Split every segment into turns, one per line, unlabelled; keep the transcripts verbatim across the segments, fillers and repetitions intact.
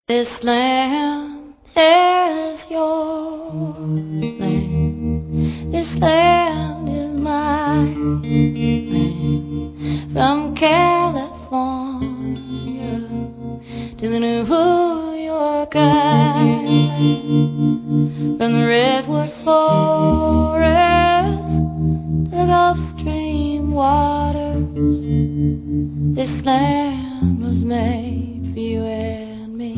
This land is your land. This land is my land. From California to the New York Island, from the redwood forest to the Gulf Stream waters, this land was made for you and me.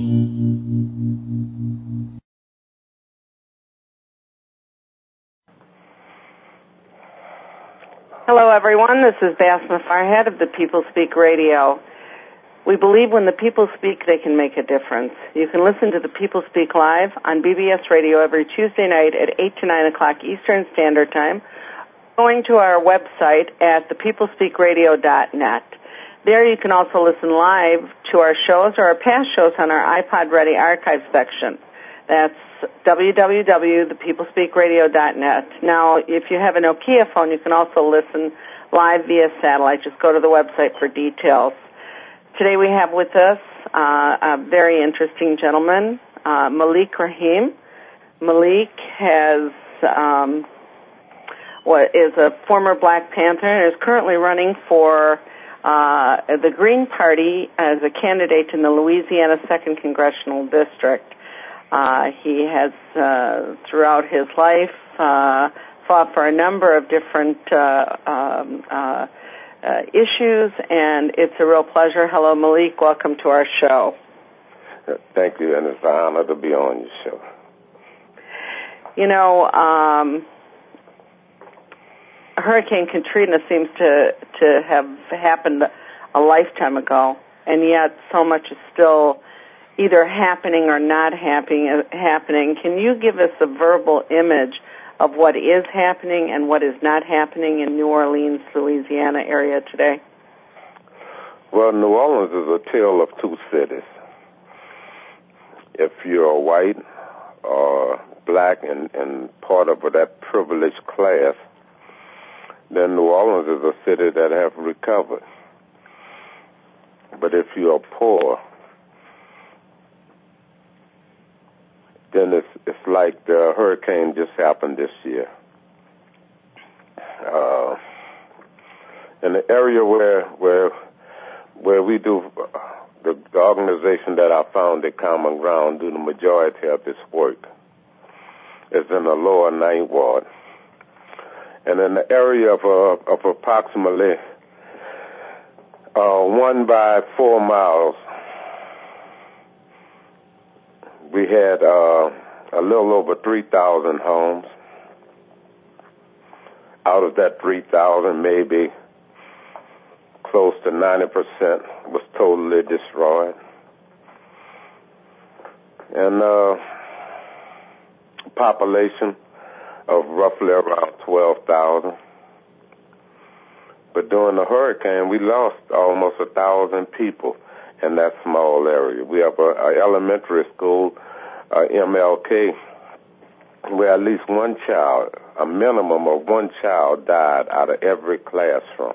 Hello, everyone. This is Basma Farhead of the People Speak Radio. We believe when the people speak, they can make a difference. You can listen to the People Speak Live on B B S Radio every Tuesday night at eight to nine o'clock Eastern Standard Time, going to our website at the people speak radio dot net. There you can also listen live to our shows or our past shows on our iPod Ready archive section. That's w w w dot the people speak radio dot net. Now, if you have a Nokia phone, you can also listen live via satellite. Just go to the website for details. Today we have with us uh, a very interesting gentleman, uh, Malik Rahim. Malik has um, what is a former Black Panther and is currently running for uh, the Green Party as a candidate in the Louisiana second Congressional District. Uh, he has, uh, throughout his life, uh, fought for a number of different uh, um, uh, uh, issues, and it's a real pleasure. Hello, Malik. Welcome to our show.
Thank you, and it's an honor to be on your show.
You know, um, Hurricane Katrina seems to, to have happened a lifetime ago, and yet so much is still either happening or not happening. happening. Can you give us a verbal image of what is happening and what is not happening in New Orleans, Louisiana area today?
Well, New Orleans is a tale of two cities. If you're white or black and, and part of that privileged class, then New Orleans is a city that have recovered. But if you are poor, then it's, it's like the hurricane just happened this year. Uh, in the area where where where we do, uh, the, the organization that I founded, Common Ground, do the majority of this work, is in the lower Ninth Ward. And in the area of, uh, of approximately uh, one by four miles, we had uh, a little over three thousand homes. Out of that three thousand, maybe close to ninety percent was totally destroyed. And uh, population of roughly around twelve thousand. But during the hurricane, we lost almost one thousand people in that small area. We have a, a elementary school, uh, M L K, where at least one child, a minimum of one child, died out of every classroom.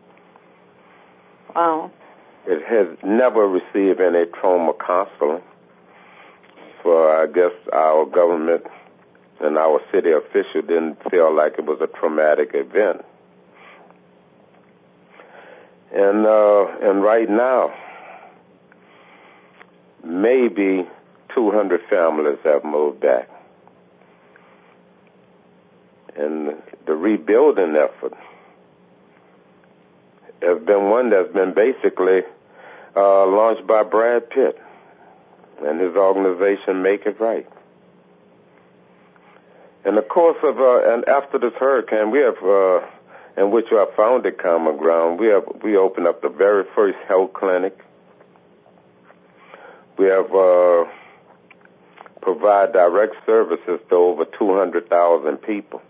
Wow.
It has never received any trauma counseling, for I guess our government and our city official didn't feel like it was a traumatic event. And uh, and right now, maybe two hundred families have moved back. And the rebuilding effort has been one that's been basically uh, launched by Brad Pitt and his organization, Make It Right. In the course of, uh, and after this hurricane, we have, uh, in which I founded Common Ground, we have, we opened up the very first health clinic. We have, uh, provide direct services to over two hundred thousand people.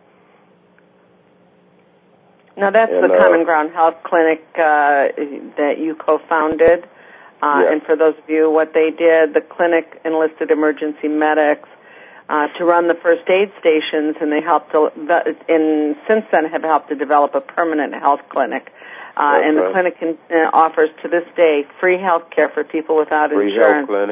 Now, that's
and,
the
uh,
Common Ground Health Clinic uh, that you co-founded. Uh,
yes.
And for those of you, what they did, the clinic enlisted emergency medics uh, to run the first aid stations, and they helped, to, and since then have helped to develop a permanent health clinic. Uh, and the
right.
clinic can, uh, offers to this day free health care for people without
free
insurance.
Free health clinic.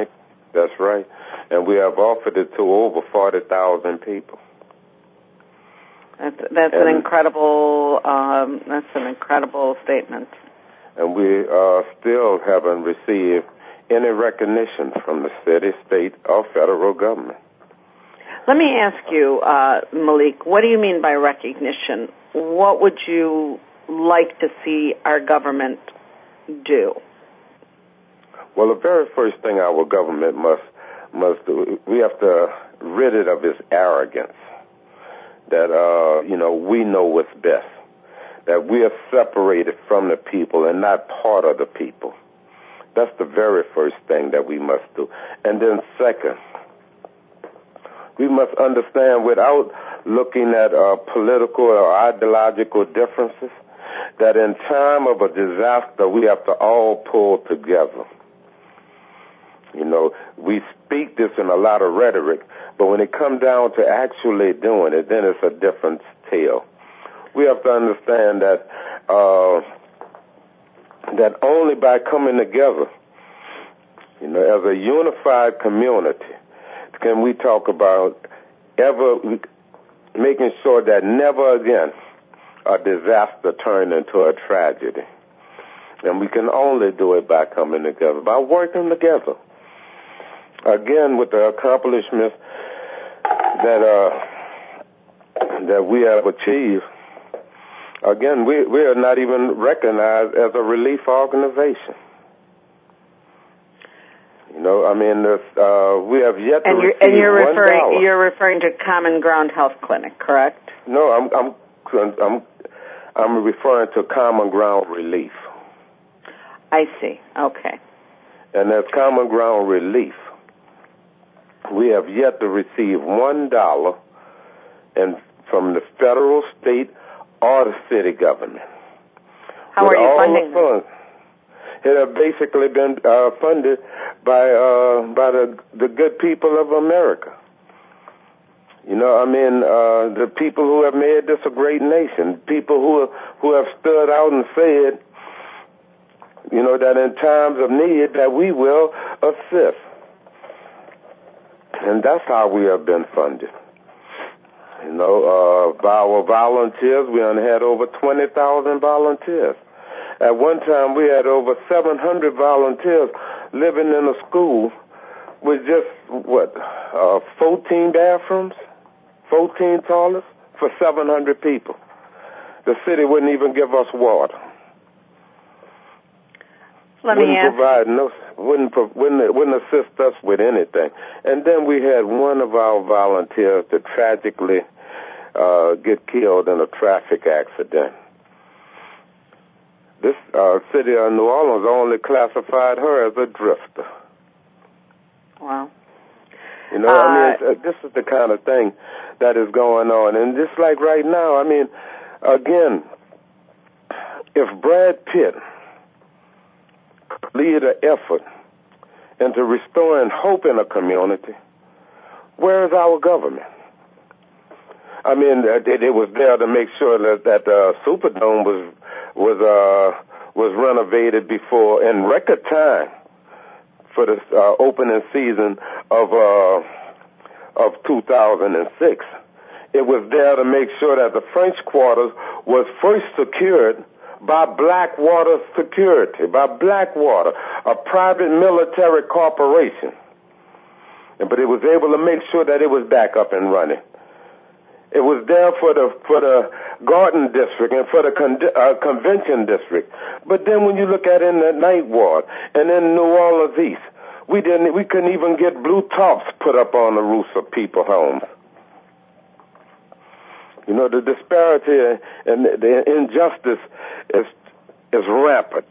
That's right. And we have offered it to over forty thousand people.
That's, that's an incredible, um, that's an incredible statement.
And we uh, still haven't received any recognition from the city, state, or federal government.
Let me ask you, uh, Malik, what do you mean by recognition? What would you like to see our government do?
Well, the very first thing our government must must do, we have to rid it of its arrogance that, uh, you know, we know what's best, that we are separated from the people and not part of the people. That's the very first thing that we must do. And then second, we must understand without looking at uh, political or ideological differences that in time of a disaster, we have to all pull together. You know, we speak this in a lot of rhetoric, but when it comes down to actually doing it, then it's a different tale. We have to understand that uh, that only by coming together, you know, as a unified community, can we talk about ever making sure that never again a disaster turned into a tragedy. And we can only do it by coming together, by working together. Again, with the accomplishments that uh, that we have achieved, again, we, we are not even recognized as a relief organization. You know, I mean, uh, we have yet to
and you're,
receive
and you're
one
referring
dollar.
You're referring to Common Ground Health Clinic, correct?
No, I'm I'm I'm I'm referring to Common Ground Relief.
I see. Okay.
And as Common Ground Relief, we have yet to receive one dollar, and from the federal, state, or the city government.
How
With
are you
all
funding
the funds, it has basically been uh, funded by uh, by the the good people of America. You know, I mean, uh, the people who have made this a great nation, people who who have stood out and said, you know, that in times of need that we will assist. And that's how we have been funded. You know, uh, by our volunteers, we only had over twenty thousand volunteers. At one time, we had over seven hundred volunteers living in a school with just, what, uh, fourteen bathrooms, fourteen toilets for seven hundred people. The city wouldn't even give us water.
Let
wouldn't
me ask.
Provide no, wouldn't, wouldn't, wouldn't assist us with anything. And then we had one of our volunteers to tragically uh, get killed in a traffic accident. This uh, city of New Orleans only classified her as a drifter.
Wow.
You know,
uh,
I mean, it's, uh, this is the kind of thing that is going on. And just like right now, I mean, again, if Brad Pitt lead an effort into restoring hope in a community, where is our government? I mean, it, it was there to make sure that that uh, Superdome was was uh, was renovated before in record time for the uh, opening season of uh, of two thousand six. It was there to make sure that the French Quarters was first secured by Blackwater Security, by Blackwater, a private military corporation. But it was able to make sure that it was back up and running. It was there for the for the Garden District and for the con- uh, Convention District. But then when you look at it in the Ninth Ward and in New Orleans East, we didn't we couldn't even get blue tops put up on the roofs of people's homes. You know, the disparity and the injustice is is rampant.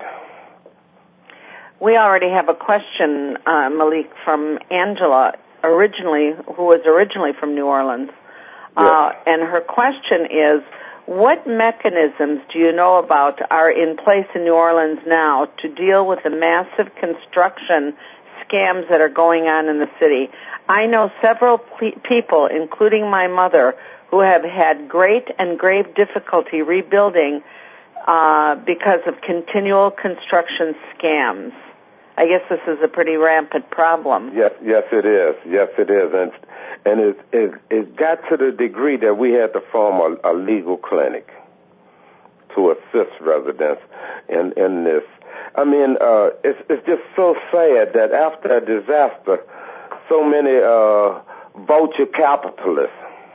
We already have a question, uh, Malik, from Angela, originally who was originally from New Orleans. Uh, and her question is, what mechanisms do you know about are in place in New Orleans now to deal with the massive construction scams that are going on in the city? I know several pe- people, including my mother, who have had great and grave difficulty rebuilding uh, because of continual construction scams. I guess this is a pretty rampant problem.
Yes, yes, it is. Yes, it is, and and it it, it got to the degree that we had to form a, a legal clinic to assist residents in in this. I mean, uh, it's it's just so sad that after a disaster, so many uh, vulture capitalists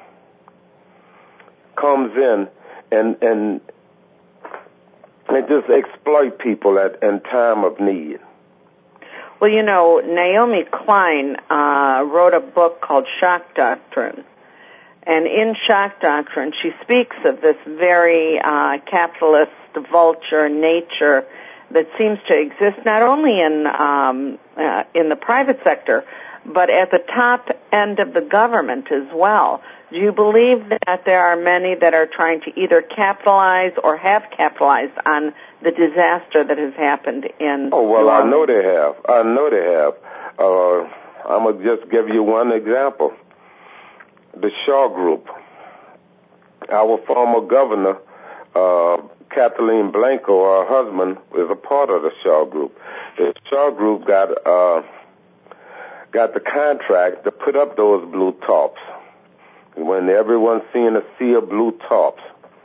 comes in and and and just exploit people at in time of need.
Well, you know, Naomi Klein uh, wrote a book called Shock Doctrine. And in Shock Doctrine, she speaks of this very uh, capitalist vulture nature that seems to exist not only in um, uh, in the private sector, but at the top end of the government as well. Do you believe that there are many that are trying to either capitalize or have capitalized on the disaster that has happened in
Oh, well,
New
I
Orleans?
know they have. I know they have. Uh, I'm going to just give you one example. The Shaw Group. Our former governor, uh, Kathleen Blanco, her husband, is a part of the Shaw Group. The Shaw Group got uh, got the contract to put up those blue tops. When everyone's seeing a sea of blue tops.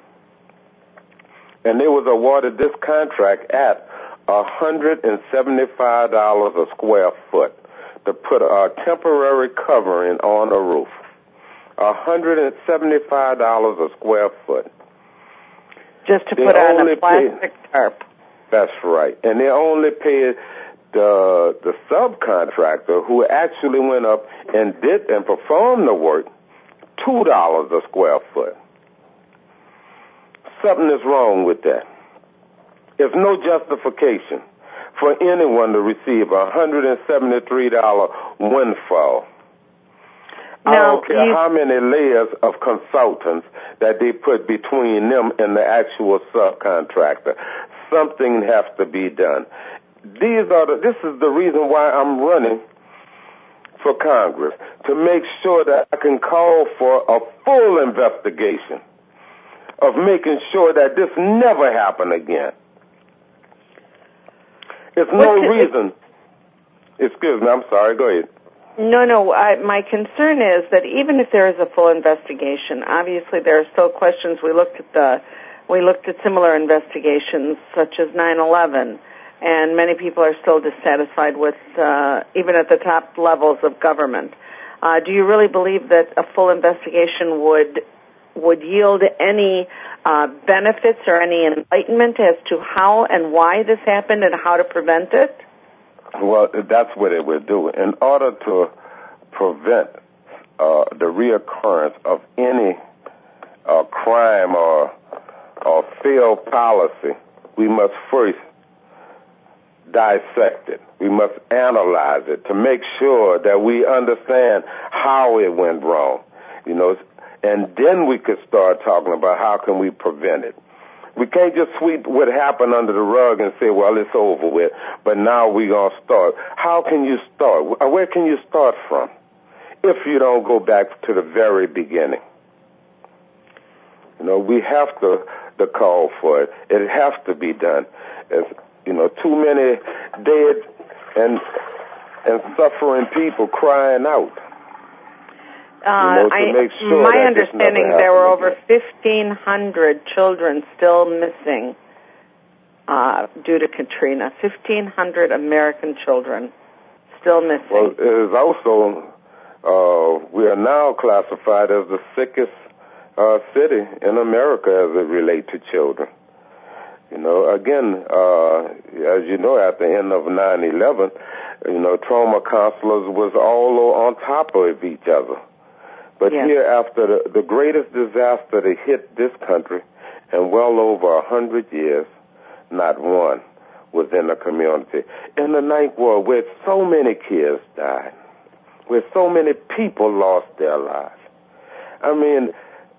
And they was awarded this contract at one hundred seventy-five dollars a square foot to put a temporary covering on a roof. one hundred seventy-five dollars a square foot.
Just to
They
put on
only
a plastic
pay,
tarp.
That's right. And they only paid the the subcontractor who actually went up and did and performed the work two dollars a square foot. Something is wrong with that. There's no justification for anyone to receive a one hundred seventy-three dollars windfall.
Now,
I don't care
you,
how many layers of consultants that they put between them and the actual subcontractor. Something has to be done. These are the, this is the reason why I'm running for Congress, to make sure that I can call for a full investigation of making sure that this never happen again. There's no
What's it-
reason. Excuse me, I'm sorry, go ahead.
No, no. I, my concern is that even if there is a full investigation, obviously there are still questions. We looked at the, we looked at similar investigations such as nine eleven, and many people are still dissatisfied with, uh, even at the top levels of government. Uh, do you really believe that a full investigation would would yield any uh, benefits or any enlightenment as to how and why this happened and how to prevent it?
Well, that's what it would do. In order to prevent uh, the reoccurrence of any uh, crime or, or failed policy, we must first dissect it. We must analyze it to make sure that we understand how it went wrong. You know, and then we could start talking about how can we prevent it. We can't just sweep what happened under the rug and say, well, it's over with, but now we're going to start. How can you start? Where can you start from if you don't go back to the very beginning? You know, we have to, to call for it. It has to be done. There's, you know, too many dead and and suffering people crying out.
Uh,
you know, to
I,
make sure
my
that
understanding,
this
there were
never
over fifteen hundred children still missing uh, due to Katrina. fifteen hundred American children still missing.
Well, it is also, uh, we are now classified as the sickest uh, city in America as it relates to children. You know, again, uh, as you know, at the end of nine eleven, you know, trauma counselors was all on top of each other. But
yes.
here, after the, the greatest disaster that hit this country in well over a hundred years, not one was in the community. In the Ninth Ward, where so many kids died, where so many people lost their lives, I mean,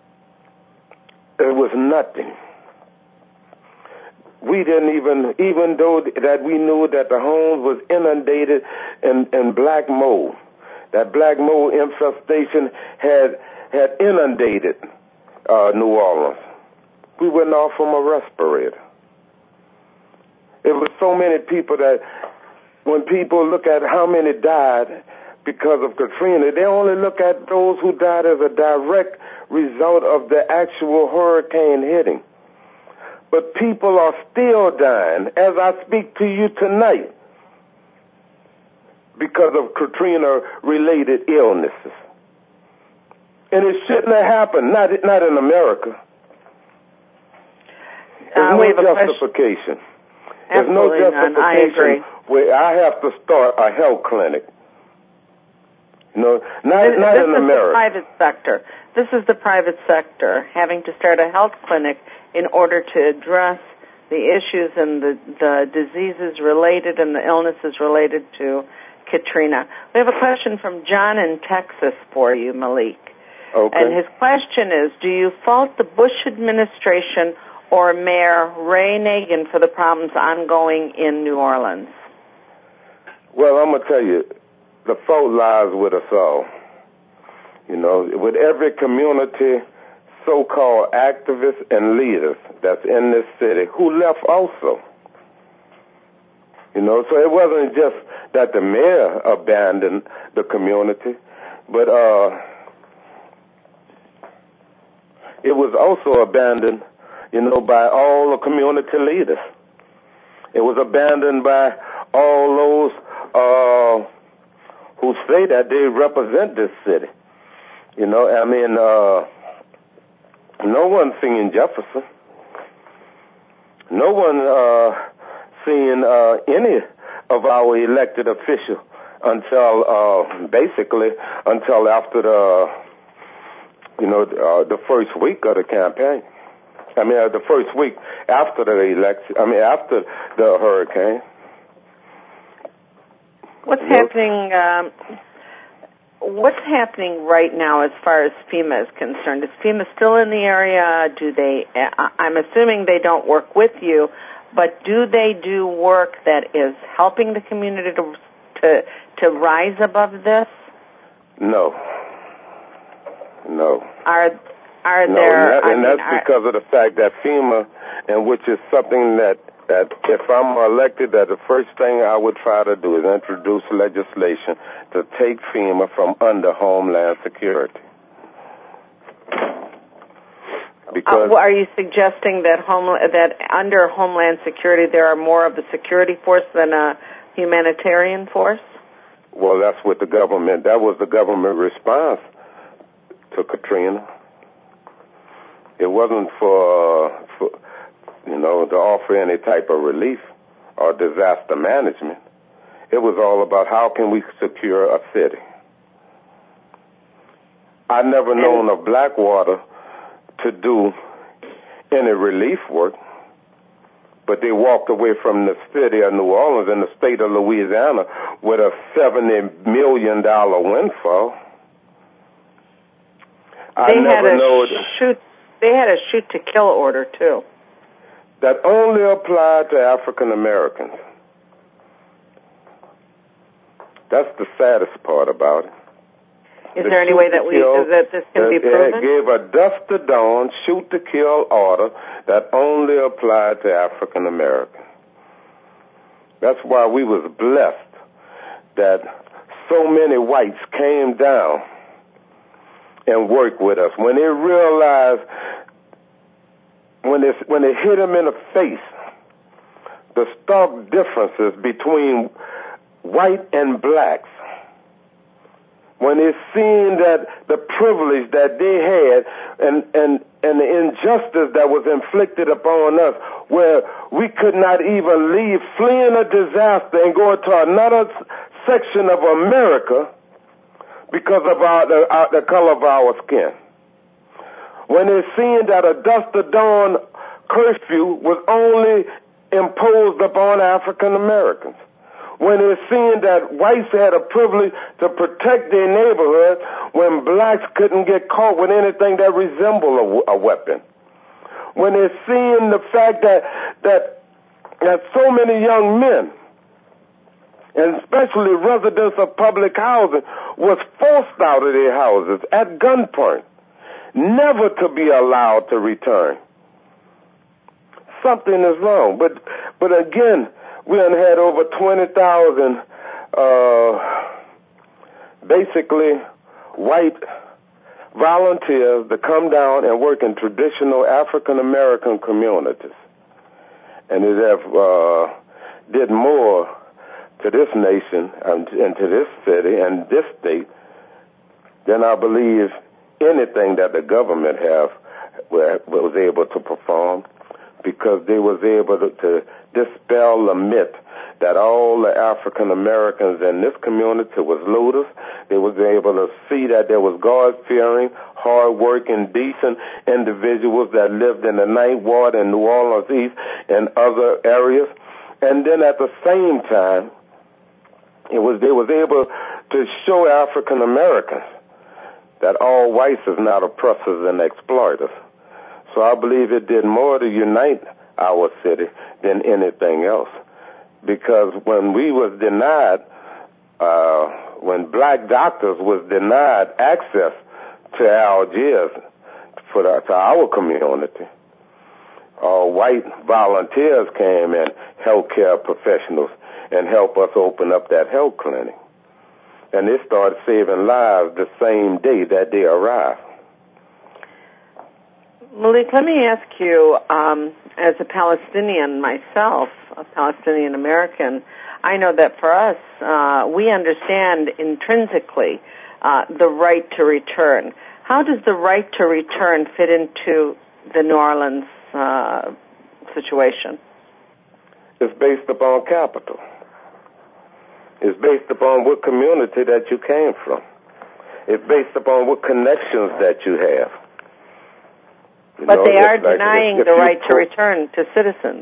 it was nothing. We didn't even, even though that we knew that the homes was inundated in, in black mold, that black mold infestation had had inundated uh, New Orleans. We went off from a respirator. It was so many people that when people look at how many died because of Katrina, they only look at those who died as a direct result of the actual hurricane hitting. But people are still dying as I speak to you tonight because of Katrina-related illnesses. And it shouldn't have happened, not, not in America. There's
Uh,
no
we have a
justification.
question.
There's no
Absolutely none. I agree.
justification where I have to start a health clinic. You know, not,
This,
not
this
in
is
America.
the private sector. This is the private sector having to start a health clinic in order to address the issues and the, the diseases related and the illnesses related to Katrina. We have a question from John in Texas for you, Malik.
Okay.
And his question is, do you fault the Bush administration or Mayor Ray Nagin for the problems ongoing in New Orleans?
Well, I'm going to tell you, the fault lies with us all. You know, with every community, so-called activists and leaders that's in this city who left also. You know, so it wasn't just that the mayor abandoned the community, but uh, it was also abandoned, you know, by all the community leaders. It was abandoned by all those uh, who say that they represent this city. You know, I mean, uh, no one seen Jefferson. No one uh, seen uh, any of our elected officials until uh, basically until after the, you know, uh, the first week of the campaign. I mean, uh, the first week after the election. I mean, after the hurricane.
What's
you know?
happening? Um, what's happening right now as far as FEMA is concerned? Is FEMA still in the area? Do they? I'm assuming they don't work with you, but do they do work that is helping the community to to, to rise above this?
No. No.
Are are
no,
there?
and, that,
I
and
mean,
that's
are,
because of the fact that FEMA, and which is something that that if I'm elected, that the first thing I would try to do is introduce legislation to take FEMA from under Homeland Security. Because
uh, are you suggesting that home that under Homeland Security there are more of a security force than a humanitarian force?
Well, that's what the government. That was the government response to Katrina. It wasn't for, uh, for, you know, to offer any type of relief or disaster management. It was all about how can we secure a city. I never
and,
known of Blackwater to do any relief work, but they walked away from the city of New Orleans and the state of Louisiana with a seventy million dollars windfall. I
they
never
had a
know
shoot. They had a shoot-to-kill order, too.
That only applied to African Americans. That's the saddest part about it.
Is
the
there any way that we
kill,
that this can
uh,
be proven?
It gave a dusk to dawn, shoot-to-kill order that only applied to African Americans. That's why we was blessed that so many whites came down and worked with us. When they realized, when they, when they hit them in the face, the stark differences between white and blacks, when they seen that the privilege that they had and, and, and the injustice that was inflicted upon us, where we could not even leave fleeing a disaster and go into another section of America because of our, the, our, the color of our skin. When they seen that a dusk to dawn curfew was only imposed upon African Americans. When they seen that whites had a privilege to protect their neighborhood when blacks couldn't get caught with anything that resembled a, a weapon. When they seen the fact that, that, that so many young men, and especially residents of public housing, was forced out of their houses at gunpoint, never to be allowed to return. Something is wrong. But, but again, we done had over twenty thousand uh, basically white volunteers to come down and work in traditional African-American communities. And it have uh, did more to this nation and, and to this city and this state than I believe anything that the government have was able to perform, because they was able to, to dispel the myth that all the African Americans in this community was looters. They was able to see that there was God-fearing, hard-working, decent individuals that lived in the Ninth Ward in New Orleans East and other areas. And then at the same time, it was they was able to show African Americans that all whites is not oppressors and exploiters. So I believe it did more to unite our city than anything else. Because when we was denied, uh, when black doctors was denied access to Algiers for the, to our community, all white volunteers came in, healthcare professionals, and helped us open up that health clinic. And they started saving lives the same day that they arrived.
Malik, let me ask you, um, as a Palestinian myself, a Palestinian American, I know that for us, uh, we understand intrinsically uh, the right to return. How does the right to return fit into the New Orleans uh, situation?
It's based upon capital. It's based upon what community that you came from. It's based upon what connections that you have. You
but
know,
they are
like
denying
if, if
the right
put,
to return to citizens.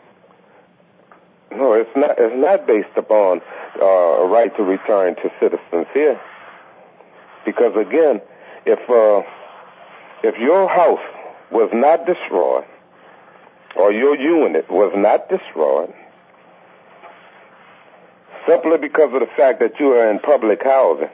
No, it's not. It's not based upon uh, a right to return to citizens here. Because again, if uh, if your house was not destroyed, or your unit was not destroyed, simply because of the fact that you are in public housing,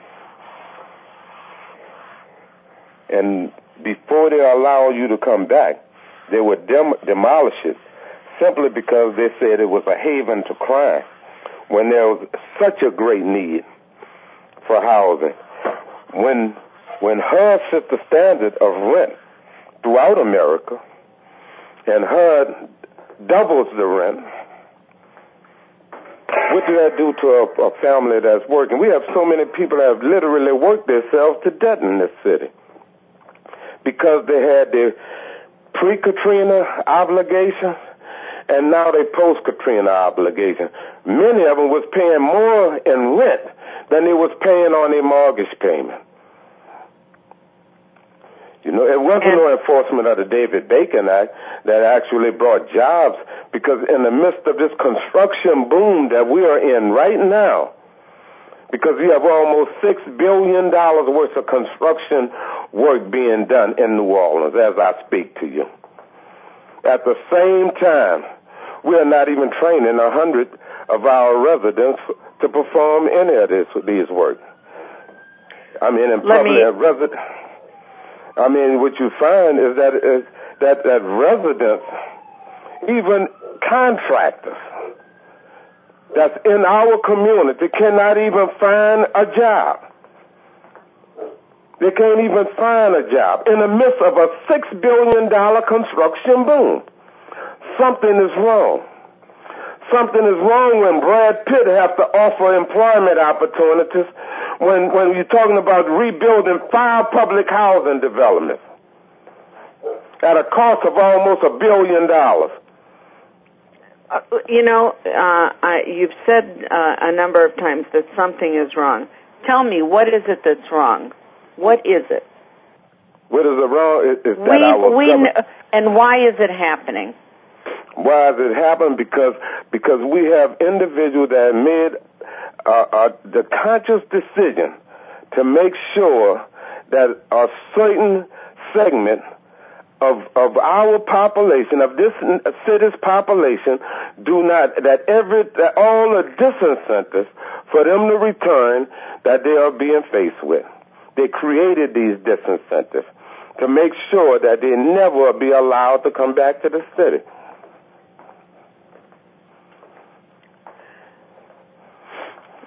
and before they allow you to come back, they would dem- demolish it simply because they said it was a haven to crime, when there was such a great need for housing. When when H U D set the standard of rent throughout America, and H U D doubles the rent, what did that do to a, a family that's working? We have so many people that have literally worked themselves to death in this city because they had their pre-Katrina obligations and now they post-Katrina obligations. Many of them was paying more in rent than they was paying on their mortgage payment. You know, it wasn't no enforcement of the David Bacon Act that actually brought jobs, because in the midst of this construction boom that we are in right now, because we have almost six billion dollars worth of construction work being done in New Orleans as I speak to you. At the same time, we are not even training a hundred of our residents to perform any of this these work. I mean, in
Let
public
me...
resident. I mean, what you find is that is that that residents, even contractors that's in our community, cannot even find a job. They can't even find a job in the midst of a six billion dollar construction boom. Something is wrong. Something is wrong when Brad Pitt has to offer employment opportunities when, when you're talking about rebuilding five public housing developments at a cost of almost a billion dollars.
Uh, you know, uh, I, you've said uh, a number of times that something is wrong. Tell me, what is it that's wrong? What is it?
What is it wrong? Is, is
we,
that our
we
government.
kn- and why is it happening?
Why has it happened? Because because we have individuals that made uh, uh, the conscious decision to make sure that a certain segment of of our population, of this city's population, do not, that every, that all the disincentives for them to return that they are being faced with. They created these disincentives to make sure that they never be allowed to come back to the city.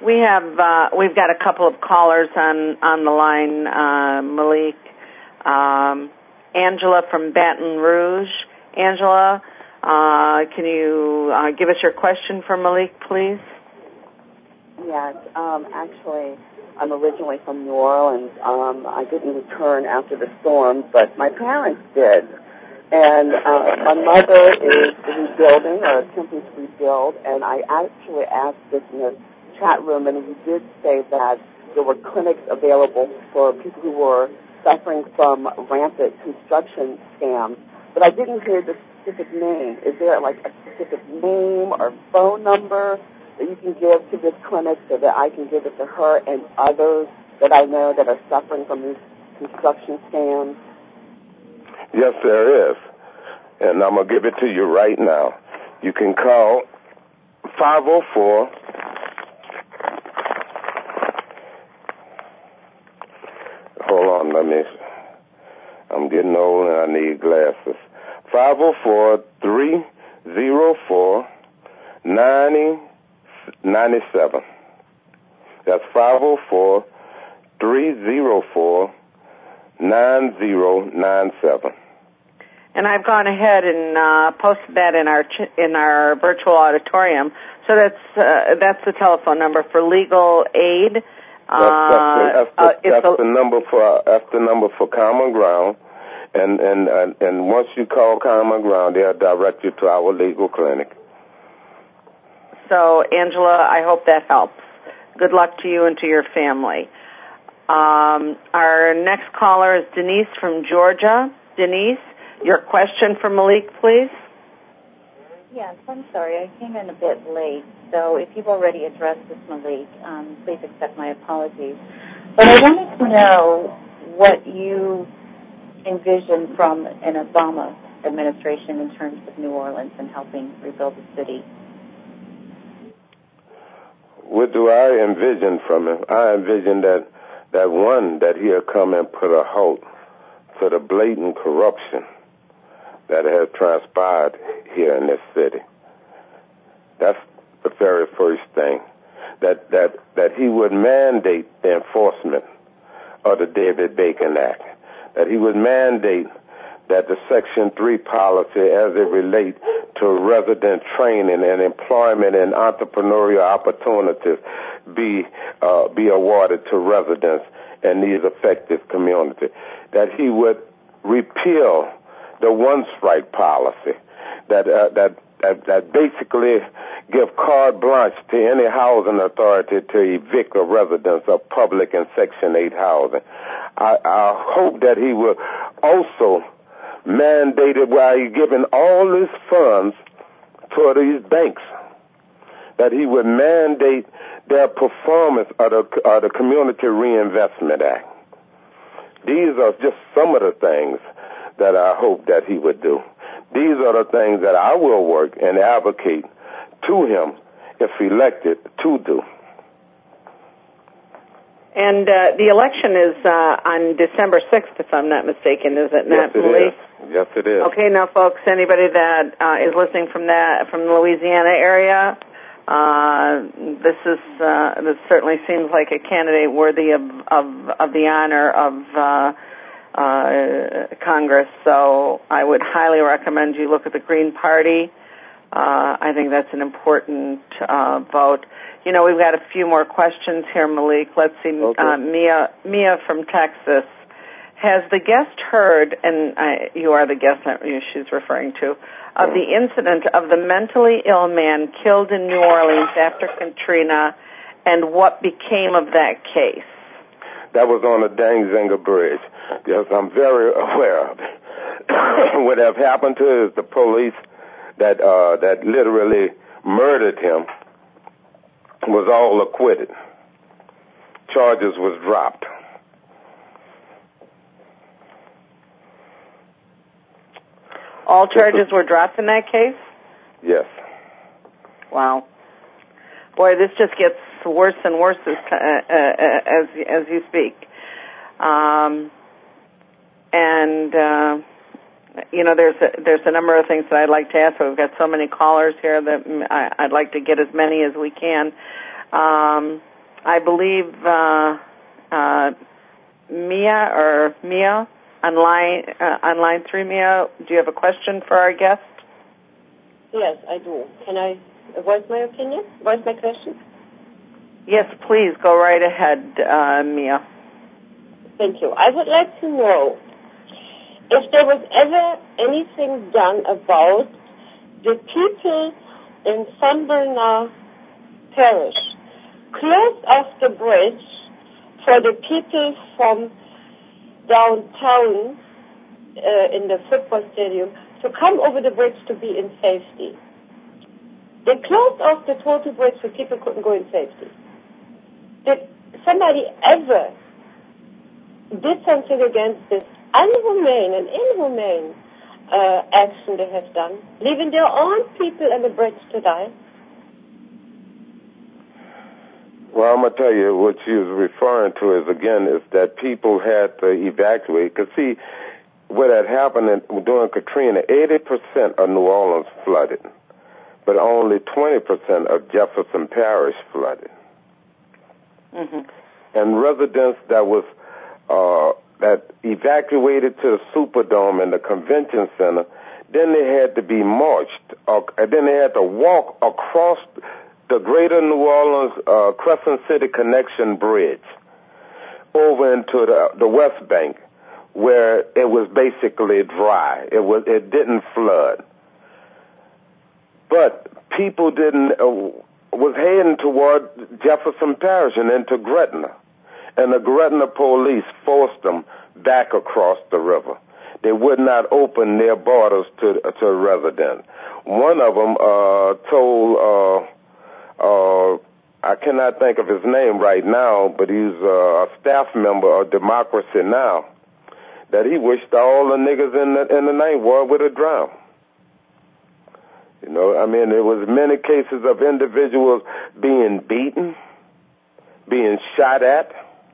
We have uh, we've got a couple of callers on on the line, uh, Malik. Um, Angela from Baton Rouge. Angela, uh, can you uh, give us your question for Malik, please?
Yes. Um, actually, I'm originally from New Orleans. Um, I didn't return after the storm, but my parents did. And uh, my mother is rebuilding or attempting to rebuild, and I actually asked this in the chat room, and he did say that there were clinics available for people who were suffering from rampant construction scams, but I didn't hear the specific name. Is there like a specific name or phone number that you can give to this clinic so that I can give it to her and others that I know that are suffering from these construction scams?
Yes, there is, and I'm going to give it to you right now. You can call five oh four, hold on, let me, I'm getting old and I need glasses. five oh four, three oh four, nine oh nine seven. That's five oh four, three oh four, nine oh nine seven.
And I've gone ahead and uh, posted that in our ch- in our virtual auditorium. So that's uh, that's the telephone number for legal aid.
That's, that's, the, that's, the, uh, that's a, the number for that's the number for Common Ground, and and and, and once you call Common Ground, they'll direct you to our legal clinic.
So, Angela, I hope that helps. Good luck to you and to your family. Um, our next caller is Denise from Georgia. Denise, your question for Malik, please.
Yes, I'm sorry. I came in a bit late, so if you've already addressed this, Malik, um, please accept my apologies. But I wanted to know what you envision from an Obama administration in terms of New Orleans and helping rebuild the city.
What do I envision from him? I envision that, that one, that he'll come and put a halt to the blatant corruption that has transpired here in this city. That's the very first thing. That that that he would mandate the enforcement of the David Bacon Act. That he would mandate that the Section three policy as it relates to resident training and employment and entrepreneurial opportunities be uh, be awarded to residents in these affected communities. That he would repeal the one strike policy that, uh, that that that basically give carte blanche to any housing authority to evict the residents of public and Section eight housing. I, I hope that he will also mandate it while he's giving all his funds to these banks, that he would mandate their performance of the, of the Community Reinvestment Act. These are just some of the things that I hope that he would do. These are the things that I will work and advocate to him if elected to do.
And uh, the election is uh, on December sixth, if I'm not mistaken, is it not,
Yes, it
Malik?
is. Yes, it is.
Okay, now, folks, anybody that uh, is listening from that from the Louisiana area, uh, this is uh, this certainly seems like a candidate worthy of of, of the honor of uh, uh, Congress. So I would highly recommend you look at the Green Party. Uh, I think that's an important uh, vote. You know, we've got a few more questions here, Malik. Let's see.
Okay.
Uh, Mia, Mia from Texas. Has the guest heard, and I, you are the guest she's referring to, of the incident of the mentally ill man killed in New Orleans after Katrina, and what became of that case?
That was on the Dangzinger Bridge. Yes, I'm very aware of it. What have happened to is the police that uh, that literally murdered him was all acquitted. Charges was dropped.
All charges were dropped in that case?
Yes.
Wow. Boy, this just gets worse and worse as uh, uh, as, as you speak. Um, and uh, you know, there's a, there's a number of things that I'd like to ask. We've got so many callers here that I, I'd like to get as many as we can. Um, I believe uh, uh, Mia or Mia on line, uh, on line three. Mia, do you have a question for our guest?
Yes, I do. Can I voice my opinion? Voice my question?
Yes, please go right ahead, uh, Mia.
Thank you. I would like to know if there was ever anything done about the people in San Bernard Parish closed off the bridge for the people from downtown uh, in the football stadium to come over the bridge to be in safety. They closed off the total bridge so people couldn't go in safety. Did somebody ever did something against this unhumane and inhumane uh, action they have done, leaving their own people on the bridge to die?
Well, I'm going to tell you what she was referring to is, again, is that people had to evacuate. Because, see, what had happened in, during Katrina, eighty percent of New Orleans flooded, but only twenty percent of Jefferson Parish flooded. Mm-hmm. And residents that was uh, that evacuated to the Superdome and the Convention Center, then they had to be marched, uh, and then they had to walk across the Greater New Orleans uh, Crescent City Connection Bridge over into the, the West Bank, where it was basically dry. It was it didn't flood, but people didn't uh, was heading toward Jefferson Parish and into Gretna, and the Gretna police forced them back across the river. They would not open their borders to to residents. One of them uh, told. Uh, Uh, I cannot think of his name right now, but he's uh, a staff member of Democracy Now!, that he wished all the niggas in the, in the ninth ward would have drowned. You know, I mean, there was many cases of individuals being beaten, being shot at,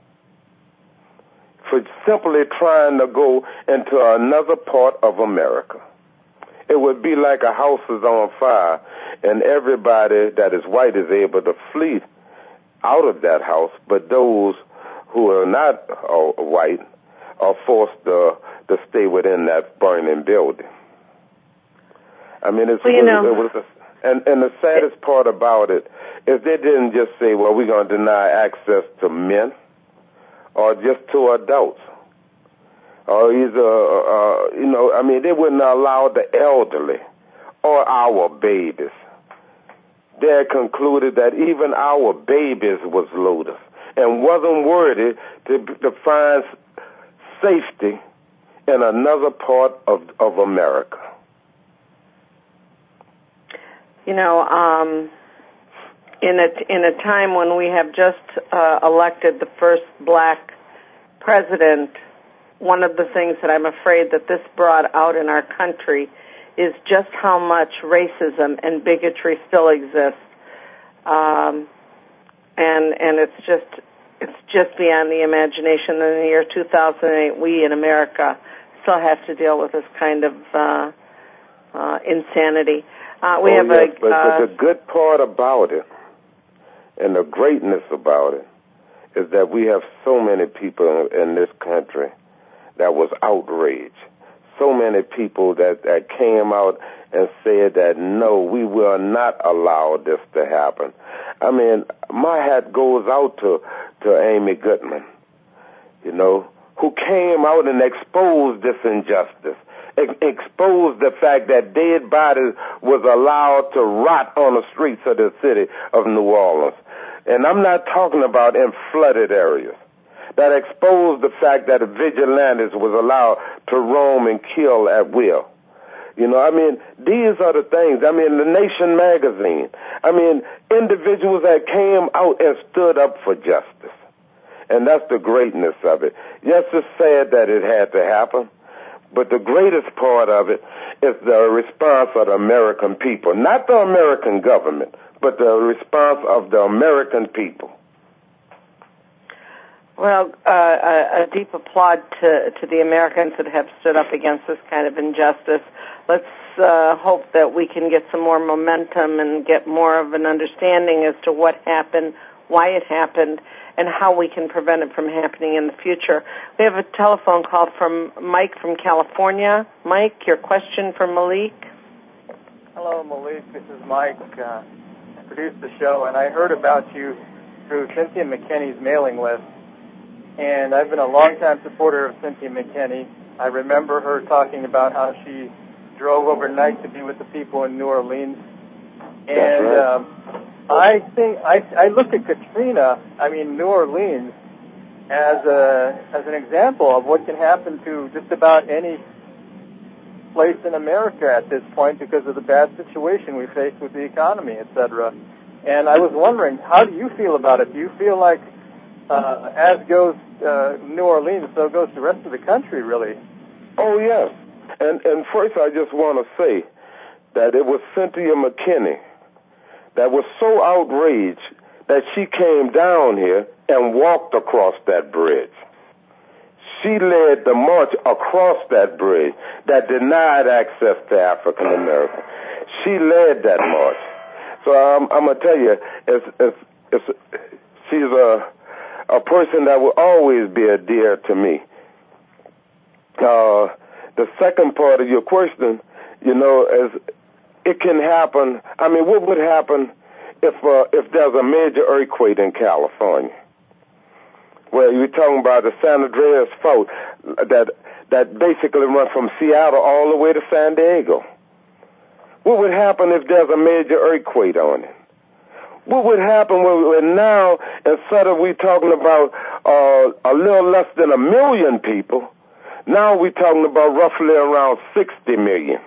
for simply trying to go into another part of America. It would be like a house is on fire, and everybody that is white is able to flee out of that house, but those who are not uh, white are forced to, to stay within that burning building. I mean, it's,
well, you know,
it was a, and, and the saddest part about it is they didn't just say, well, we're going to deny access to men or just to adults. Or either, uh, you know, I mean, they wouldn't allow the elderly or our babies. They had concluded that even our babies was loaded and wasn't worthy to, to find safety in another part of, of America.
You know, um, in a in a time when we have just uh, elected the first black president, one of the things that I'm afraid that this brought out in our country is just how much racism and bigotry still exists, um, and and it's just it's just beyond the imagination. In the year two thousand eight, we in America still have to deal with this kind of uh, uh, insanity. Uh, we
oh,
have
yes,
a.
But,
uh,
but the good part about it, and the greatness about it, is that we have so many people in this country that was outraged. So many people that, that came out and said that, no, we will not allow this to happen. I mean, my hat goes out to, to Amy Goodman, you know, who came out and exposed this injustice, ex- exposed the fact that dead bodies was allowed to rot on the streets of the city of New Orleans. And I'm not talking about in flooded areas. That exposed the fact that vigilantes was allowed to roam and kill at will. You know, I mean, these are the things. I mean, the Nation magazine. I mean, individuals that came out and stood up for justice. And that's the greatness of it. Yes, it's sad that it had to happen, but the greatest part of it is the response of the American people. Not the American government, but the response of the American people.
Well, uh, a, a deep applaud to, to the Americans that have stood up against this kind of injustice. Let's uh, hope that we can get some more momentum and get more of an understanding as to what happened, why it happened, and how we can prevent it from happening in the future. We have a telephone call from Mike from California. Mike, your question for Malik?
Hello, Malik. This is Mike. Uh, I produced the show, and I heard about you through Cynthia McKinney's mailing list. And I've been a longtime supporter of Cynthia McKinney. I remember her talking about how she drove overnight to be with the people in New Orleans. And um, I think I, I look at Katrina, I mean New Orleans, as a as an example of what can happen to just about any place in America at this point because of the bad situation we face with the economy, et cetera. And I was wondering, how do you feel about it? Do you feel like uh, as goes uh, New Orleans, so goes the rest of the country, really?
Oh, yes. And, and first I just want to say that it was Cynthia McKinney that was so outraged that she came down here and walked across that bridge. She led the march across that bridge that denied access to African Americans. She led that march. So I'm, I'm going to tell you, it's, it's, it's, she's a, a person that will always be a dear to me. Uh, the second part of your question, you know, is it can happen. I mean, what would happen if uh, if there's a major earthquake in California? Well, you're talking about the San Andreas fault that that basically runs from Seattle all the way to San Diego. What would happen if there's a major earthquake on it? What would happen when, when now, instead of we talking about uh, a little less than a million people, now we're talking about roughly around sixty million.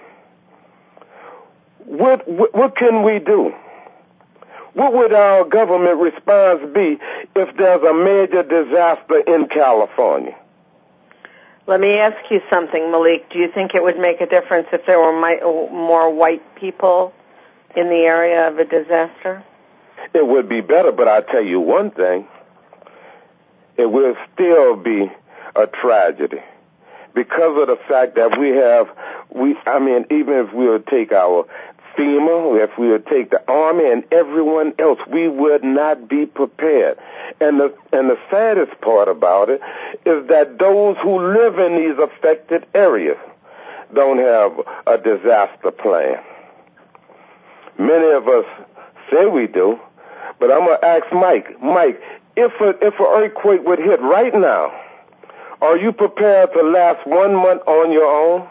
What, what, what can we do? What would our government response be if there's a major disaster in California?
Let me ask you something, Malik. Do you think it would make a difference if there were my, more white people in the area of a disaster?
It would be better, but I'll tell you one thing. It will still be a tragedy because of the fact that we have, we. I mean, even if we would take our FEMA, if we would take the Army and everyone else, we would not be prepared. And the and the saddest part about it is that those who live in these affected areas don't have a disaster plan. Many of us say we do, but I'm going to ask Mike. Mike, if a, if an earthquake would hit right now, are you prepared to last one month on your own?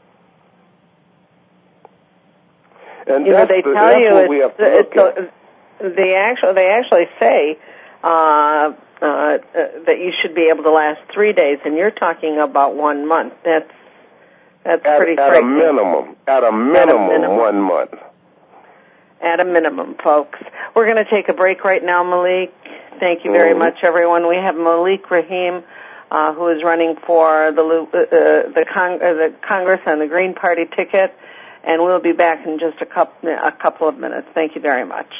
And
you know, they
the,
tell you
it's,
it's, it's a, they actually they actually say uh, uh, uh, that you should be able to last three days, and you're talking about one month. That's that's
at,
pretty
at a minimum. At a minimum, at a minimum, one month.
At a minimum, folks. We're going to take a break right now, Malik. Thank you very mm-hmm. much, everyone. We have Malik Rahim, uh, who is running for the uh, the, Cong- uh, the Congress on the Green Party ticket. And we'll be back in just a couple, a couple of minutes. Thank you very much.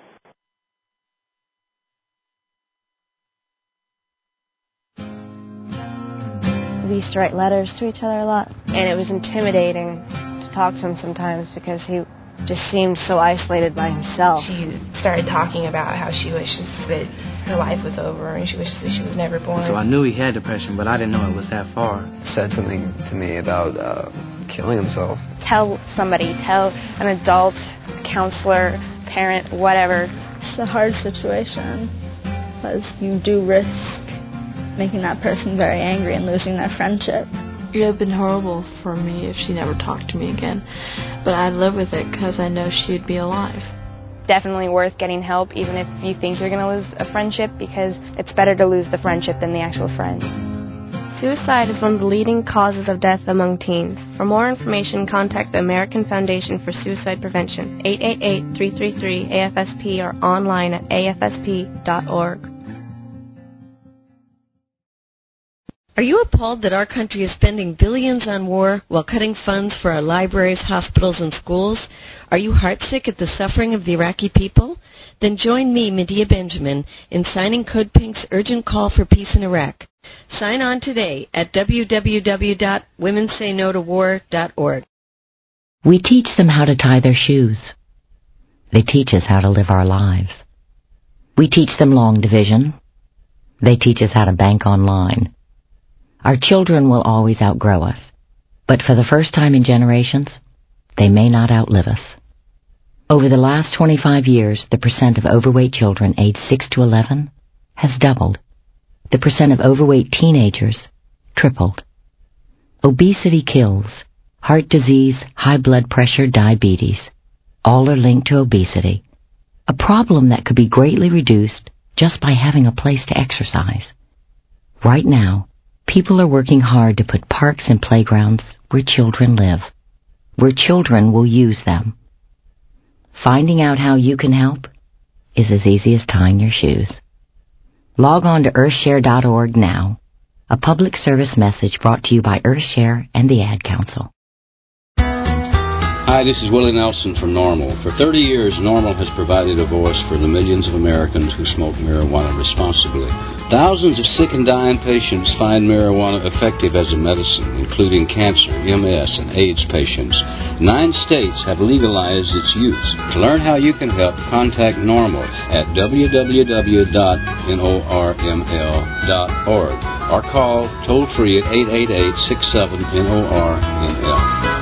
We used to write letters to each other a lot, and it was intimidating to talk to him sometimes because he just seemed so isolated by himself.
She started talking about how she wishes that her life was over and she wishes that she was never born.
So I knew he had depression, but I didn't know it was that far.
Said something to me about uh, killing himself.
Tell somebody, tell an adult, counselor, parent, whatever.
It's a hard situation because you do risk making that person very angry and losing their friendship.
It would have been horrible for me if she never talked to me again, but I'd live with it because I know she'd be alive.
Definitely worth getting help, even if you think you're going to lose a friendship, because it's better to lose the friendship than the actual friend.
Suicide is one of the leading causes of death among teens. For more information, contact the American Foundation for Suicide Prevention, eight eight eight, three three three, A F S P, or online at A F S P dot org.
Are you appalled that our country is spending billions on war while cutting funds for our libraries, hospitals, and schools? Are you heartsick at the suffering of the Iraqi people? Then join me, Medea Benjamin, in signing Code Pink's urgent call for peace in Iraq. Sign on today at w w w dot women say no to war dot org.
We teach them how to tie their shoes. They teach us how to live our lives. We teach them long division. They teach us how to bank online. Our children will always outgrow us, but for the first time in generations, they may not outlive us. Over the last twenty-five years, the percent of overweight children aged six to eleven has doubled. The percent of overweight teenagers tripled. Obesity kills. Heart disease, high blood pressure, diabetes, all are linked to obesity, a problem that could be greatly reduced just by having a place to exercise. Right now, people are working hard to put parks and playgrounds where children live, where children will use them. Finding out how you can help is as easy as tying your shoes. Log on to earthshare dot org now, a public service message brought to you by Earthshare and the Ad Council.
Hi, this is Willie Nelson from NORML. For thirty years, NORML has provided a voice for the millions of Americans who smoke marijuana responsibly. Thousands of sick and dying patients find marijuana effective as a medicine, including cancer, M S, and AIDS patients. Nine states have legalized its use. To learn how you can help, contact NORML at w w w dot norml dot org or call toll-free at eight eight eight, six seven, N O R M L.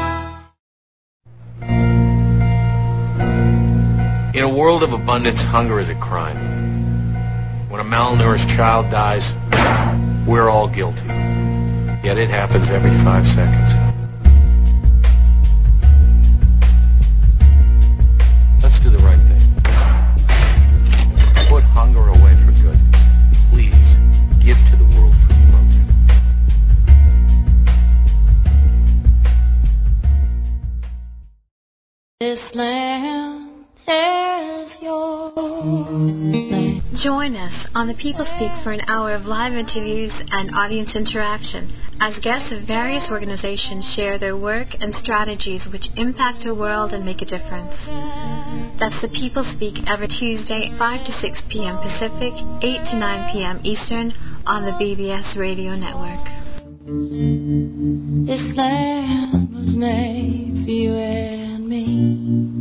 In a world of abundance, hunger is a crime. When a malnourished child dies, we're all guilty. Yet it happens every five seconds. Let's do the right thing. Put hunger away for good. Please, give to the World Food Program.
This land is yours.
Join us on The People Speak for an hour of live interviews and audience interaction as guests of various organizations share their work and strategies which impact our world and make a difference. That's The People Speak every Tuesday, five to six p.m. Pacific, eight to nine p.m. Eastern on the B B S Radio Network.
This land was made for you and me.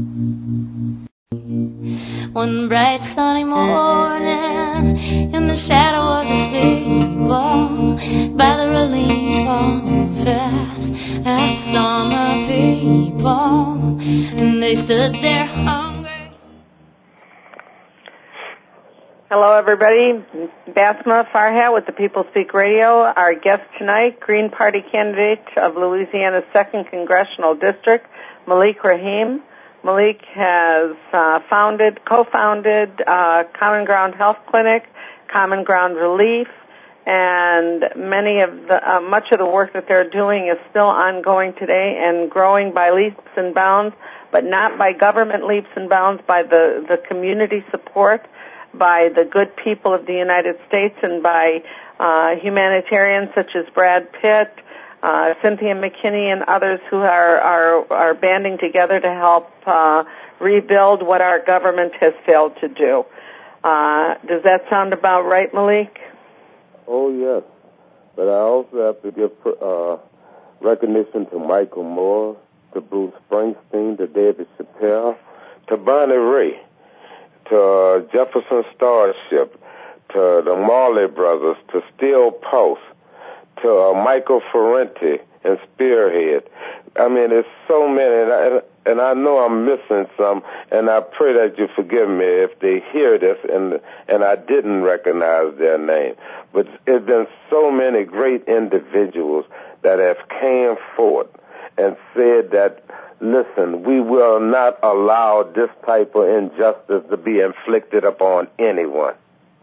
One bright sunny morning, in the shadow of the steeple, by the relief of fast, I saw my people, and they stood there hungry.
Hello, everybody. Basma Farhat with the People Speak Radio. Our guest tonight, Green Party candidate of Louisiana's second Congressional District, Malik Rahim. Malik has uh, founded, co-founded uh, Common Ground Health Clinic, Common Ground Relief, and many of the, uh, much of the work that they're doing is still ongoing today and growing by leaps and bounds, but not by government leaps and bounds, by the, the community support, by the good people of the United States, and by uh, humanitarians such as Brad Pitt, Uh, Cynthia McKinney, and others who are, are, are banding together to help uh, rebuild what our government has failed to do. Uh, does that sound about right, Malik?
Oh, yes. But I also have to give uh, recognition to Michael Moore, to Bruce Springsteen, to David Chappelle, to Bonnie Raitt, to uh, Jefferson Starship, to the Marley Brothers, to Steel Post, to uh, Michael Ferrenti and Spearhead. I mean, there's so many, and I, and I know I'm missing some, and I pray that you forgive me if they hear this and and I didn't recognize their name. But it's been so many great individuals that have came forth and said that, listen, we will not allow this type of injustice to be inflicted upon anyone.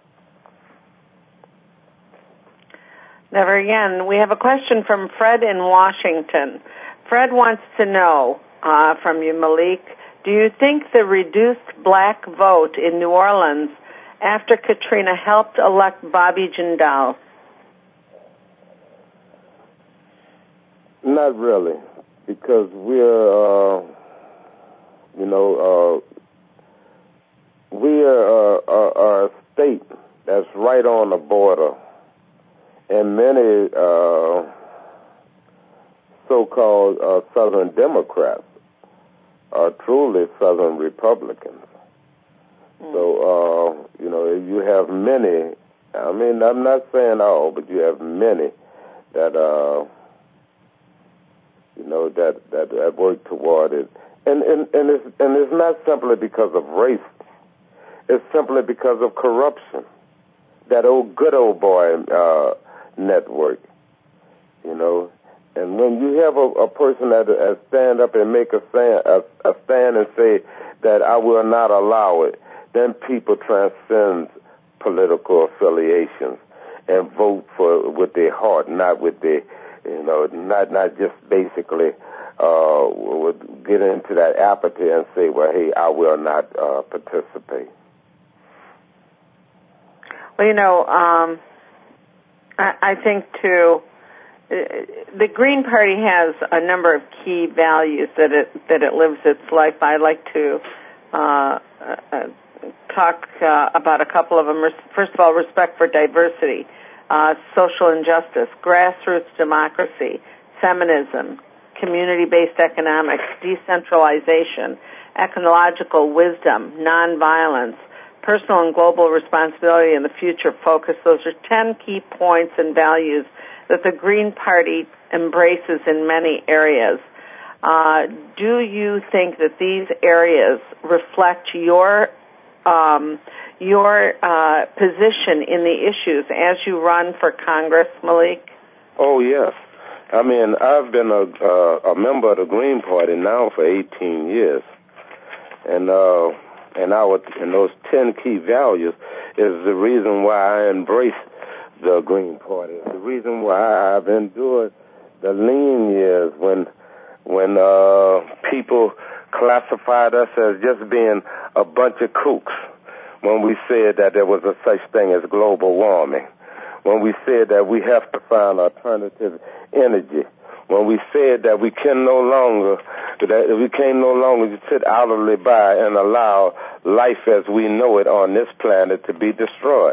Never again. We have a question from Fred in Washington. Fred wants to know uh, from you, Malik, do you think the reduced black vote in New Orleans after Katrina helped elect Bobby Jindal?
Not really, because we're, uh, you know, uh, we are, uh, are a state that's right on the border. And many uh, so-called uh, Southern Democrats are truly Southern Republicans. Mm. So, uh, you know, you have many, I mean, I'm not saying all, but you have many that, uh, you know, that, that, that work toward it. And, and, and, it's, and it's not simply because of race. It's simply because of corruption. That old, good old boy uh, network, you know. And when you have a, a person that uh, stand up and make a stand, a, a stand and say that I will not allow it, then people transcend political affiliations and vote for with their heart, not with their, you know, not not just basically uh, would get into that apathy and say, well, hey, I will not uh, participate.
Well, you know, um, I, I think, too, the Green Party has a number of key values that it that it lives its life by. I'd like to uh, uh, talk uh, about a couple of them. First of all, respect for diversity, uh, social injustice, grassroots democracy, feminism, community-based economics, decentralization, ecological wisdom, nonviolence, personal and global responsibility, and the future focus. Those are ten key points and values that the Green Party embraces in many areas. Uh, do you think that these areas reflect your um, your uh, position in the issues as you run for Congress, Malik?
Oh, yes. I mean, I've been a, uh, a member of the Green Party now for eighteen years, and uh, and our and those ten key values is the reason why I embrace the Green Party. It's the reason why I've endured the lean years when when uh, people classified us as just being a bunch of kooks, when we said that there was a such thing as global warming, when we said that we have to find alternative energy, when we said that we can no longer that we can no longer sit idly by and allow life as we know it on this planet to be destroyed.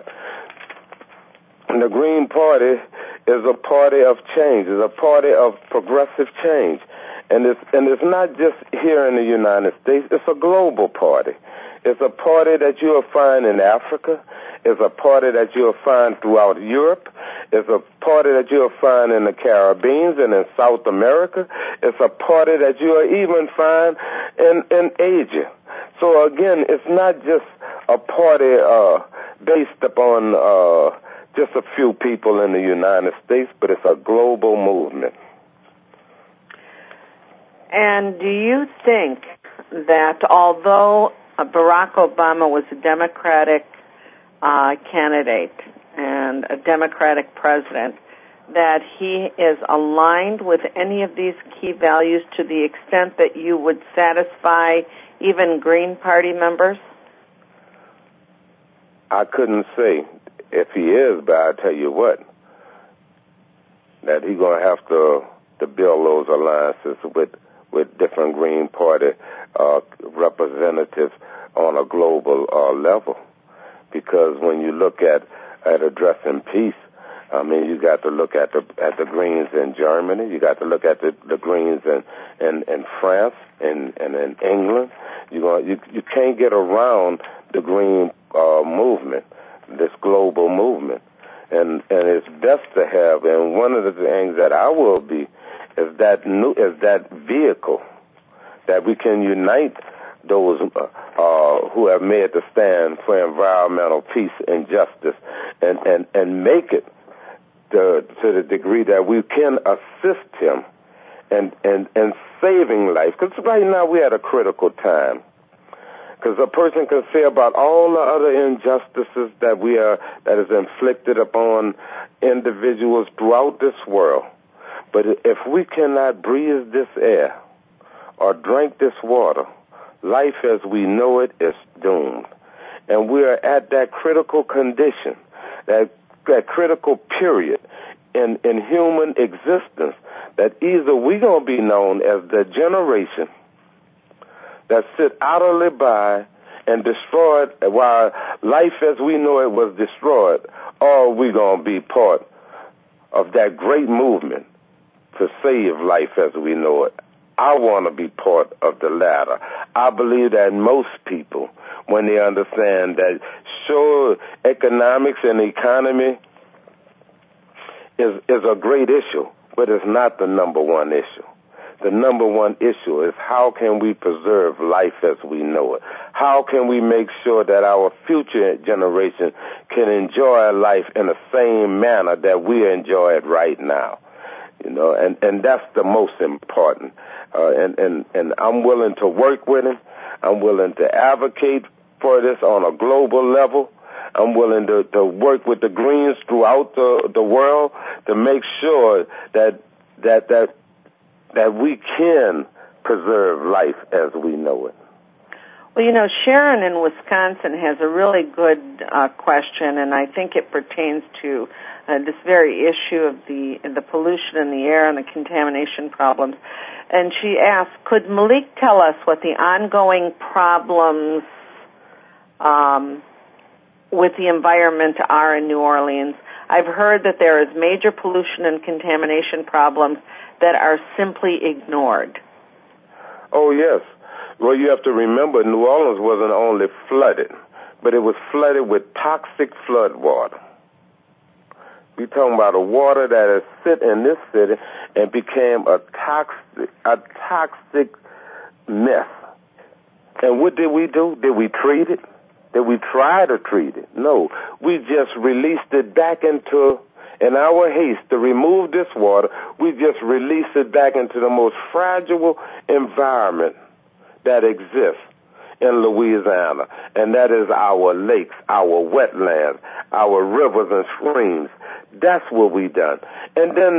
And the Green Party is a party of change, is a party of progressive change. And it's, and it's not just here in the United States, it's a global party. It's a party that you'll find in Africa. It's a party that you'll find throughout Europe. It's a party that you'll find in the Caribbean and in South America. It's a party that you'll even find in, in Asia. So again, it's not just a party uh, based upon uh, just a few people in the United States, but it's a global movement.
And do you think that although Barack Obama was a Democratic uh, candidate and a Democratic president, that he is aligned with any of these key values to the extent that you would satisfy even Green Party members?
I couldn't say if he is, but I tell you what, that he's going to have to to build those alliances with with different Green Party uh, representatives on a global uh, level. Because when you look at, at addressing peace, I mean, you got to look at the at the Greens in Germany. You got to look at the, the Greens in, in, in France and, and in England. You, know, you you can't get around the Green uh, movement, this global movement. And and it's best to have, and one of the things that I will be is that new is that vehicle that we can unite those uh, uh, who have made the stand for environmental peace and justice, and, and, and make it to, to the degree that we can assist him and and, and saving life. Because right now we're at a critical time. Because a person can say about all the other injustices that we are that is inflicted upon individuals throughout this world. But if we cannot breathe this air or drink this water, life as we know it is doomed. And we are at that critical condition, that, that critical period in, in human existence, that either we're going to be known as the generation that sit idly by and destroyed while life as we know it was destroyed, or we're going to be part of that great movement to save life as we know it. I want to be part of the latter. I believe that most people when they understand that, sure, economics and economy is is a great issue, but it's not the number one issue. The number one issue is how can we preserve life as we know it? How can we make sure that our future generation can enjoy life in the same manner that we enjoy it right now? You know, and, and that's the most important. Uh, and, and, and I'm willing to work with him. I'm willing to advocate for this on a global level. I'm willing to, to work with the Greens throughout the, the world to make sure that that that that we can preserve life as we know it.
Well, you know, Sharon in Wisconsin has a really good uh, question, and I think it pertains to uh, this very issue of the the pollution in the air and the contamination problems. And she asked, could Malik tell us what the ongoing problems um, with the environment are in New Orleans? I've heard that there is major pollution and contamination problems that are simply ignored.
Oh, yes. Well, you have to remember, New Orleans wasn't only flooded, but it was flooded with toxic flood water. We're talking about a water that has sit in this city and became a toxic, a toxic mess. And what did we do? Did we treat it? Did we try to treat it? No. We just released it back into, in our haste to remove this water, we just released it back into the most fragile environment that exists in Louisiana, and that is our lakes, our wetlands, our rivers and streams. That's what we done. And then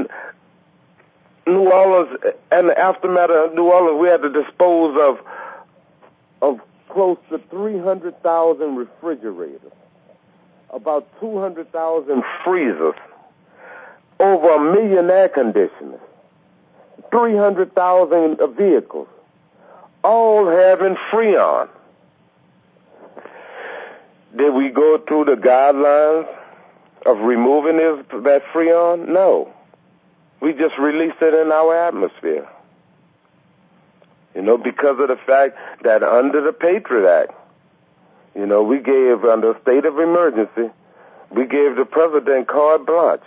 New Orleans, and the aftermath of New Orleans, we had to dispose of of close to three hundred thousand refrigerators, about two hundred thousand freezers, over a million air conditioners, three hundred thousand vehicles, all having Freon. Did we go through the guidelines of removing this, that Freon? No. We just released it in our atmosphere. You know, because of the fact that under the Patriot Act, you know, we gave, under a state of emergency, we gave the president carte blanche,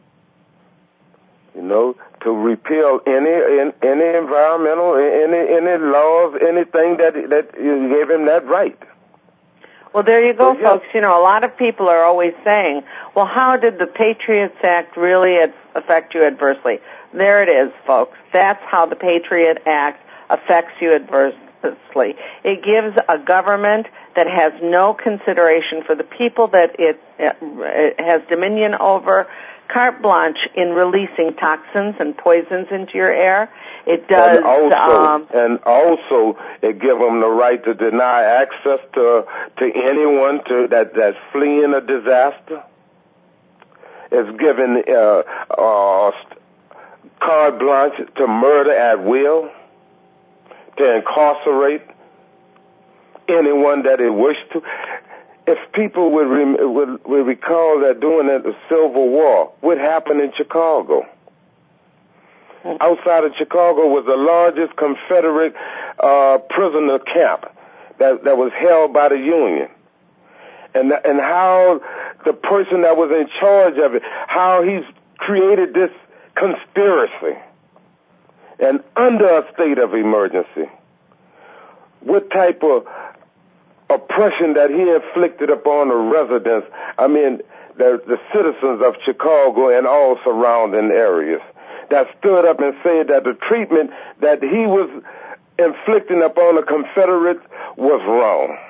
you know, to repeal any any environmental, any any laws, anything that that you gave him that right.
Well, there you go,
so, yes.
folks. You know, a lot of people are always saying, well, how did the Patriots Act really ad- affect you adversely? There it is, folks. That's how the Patriot Act affects you adversely. It gives a government that has no consideration for the people that it, it has dominion over carte blanche in releasing toxins and poisons into your air. It does.
And also,
um,
and also, it gives them the right to deny access to to anyone to that that's fleeing a disaster. It's given uh, uh, carte blanche to murder at will, to incarcerate anyone that it wished to. If people would, re- would, would recall that during the Civil War, what happened in Chicago? Outside of Chicago was the largest Confederate uh, prisoner camp that, that was held by the Union. And, and how the person that was in charge of it, how he's created this conspiracy. And under a state of emergency, what type of oppression that he inflicted upon the residents, I mean, the, the citizens of Chicago and all surrounding areas, that stood up and said that the treatment that he was inflicting upon the Confederates was wrong.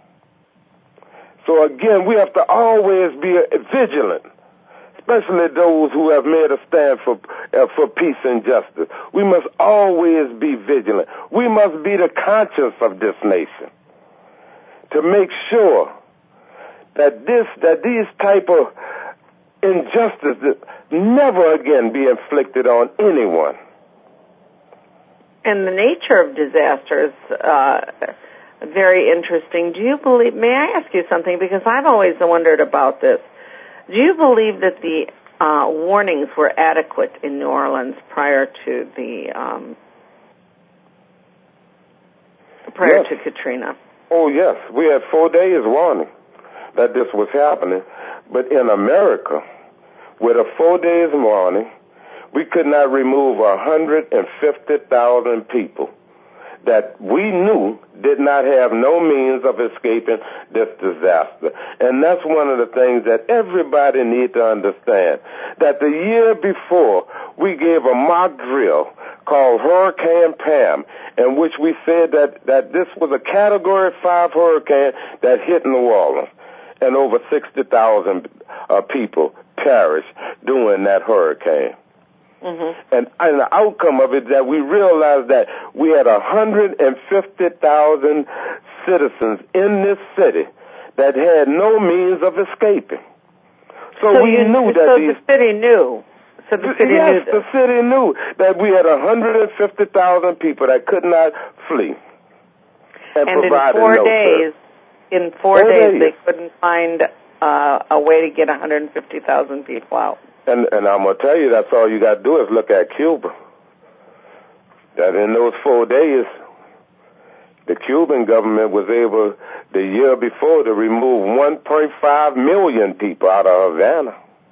So again, we have to always be vigilant, especially those who have made a stand for uh, for peace and justice. We must always be vigilant. We must be the conscience of this nation to make sure that this that these type of injustices never again be inflicted on anyone.
And the nature of disasters, uh, very interesting. Do you believe, may I ask you something, because I've always wondered about this. Do you believe that the uh, warnings were adequate in New Orleans prior to the, um, prior
yes.
to Katrina?
Oh, yes. We had four days warning that this was happening. But in America, with a four days warning, we could not remove one hundred fifty thousand people that we knew did not have no means of escaping this disaster. And that's one of the things that everybody needs to understand, that the year before, we gave a mock drill called Hurricane Pam, in which we said that, that this was a Category five hurricane that hit New Orleans, and over sixty thousand uh, people perished during that hurricane. Mm-hmm. And, and the outcome of it is that we realized that we had one hundred fifty thousand citizens in this city that had no means of escaping. So,
so
we
you,
knew that
so
these...
the city knew. So the city
yes,
knew this.
the city knew that we had one hundred fifty thousand people that could not flee. And,
and in
no
four days,
service.
in four,
four
days,
days,
they couldn't find uh, a way to get one hundred fifty thousand people out.
And, and I'm going to tell you, that's all you got to do is look at Cuba. That in those four days, the Cuban government was able, the year before, to remove one point five million people out of Havana.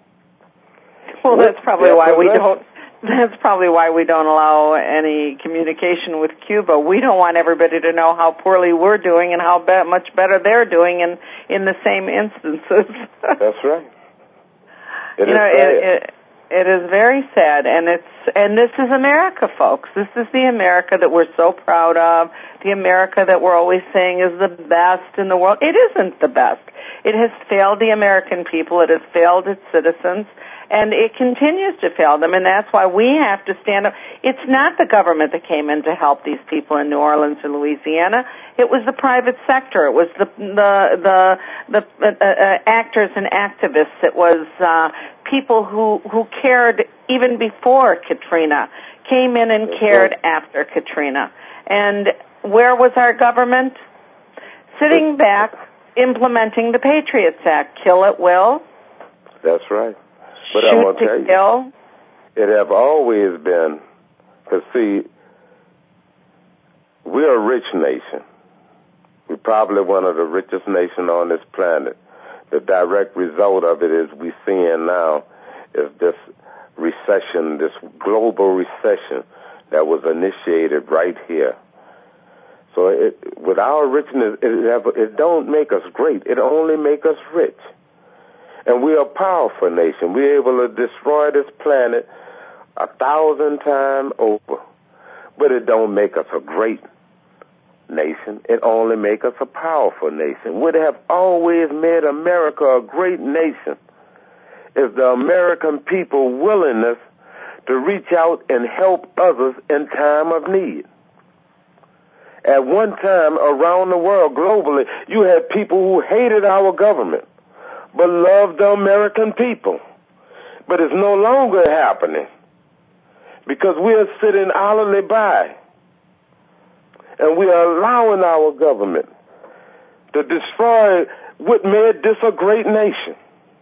Well, that's probably why we don't. That's probably why we don't allow any communication with Cuba. We don't want everybody to know how poorly we're doing and how be- much better they're doing in in the same instances.
That's right. It
you know, it, it, it is very sad, and it's and this is America, folks. This is the America that we're so proud of, the America that we're always saying is the best in the world. It isn't the best. It has failed the American people. It has failed its citizens, and it continues to fail them, and that's why we have to stand up. It's not the government that came in to help these people in New Orleans and Louisiana. It was the private sector. It was the the the, the uh, uh, actors and activists. It was uh, people who who cared even before Katrina, came in and cared after Katrina. And where was our government? Sitting back, implementing the Patriots Act. Kill at will.
That's right. But
Shoot
I'm going to tell
to kill.
You, it have always been, because see, we're a rich nation. We're probably one of the richest nations on this planet. The direct result of it is we seeing now is this recession, this global recession that was initiated right here. So it, with our richness, it, have, it don't make us great. It only make us rich. And we're a powerful nation. We're able to destroy this planet a thousand times over. But it don't make us a great nation. It only make us a powerful nation. What have always made America a great nation is the American people willingness to reach out and help others in time of need. At one time around the world globally, you had people who hated our government but loved the American people. But it's no longer happening because we are sitting idly by. And we are allowing our government to destroy what made this a great nation.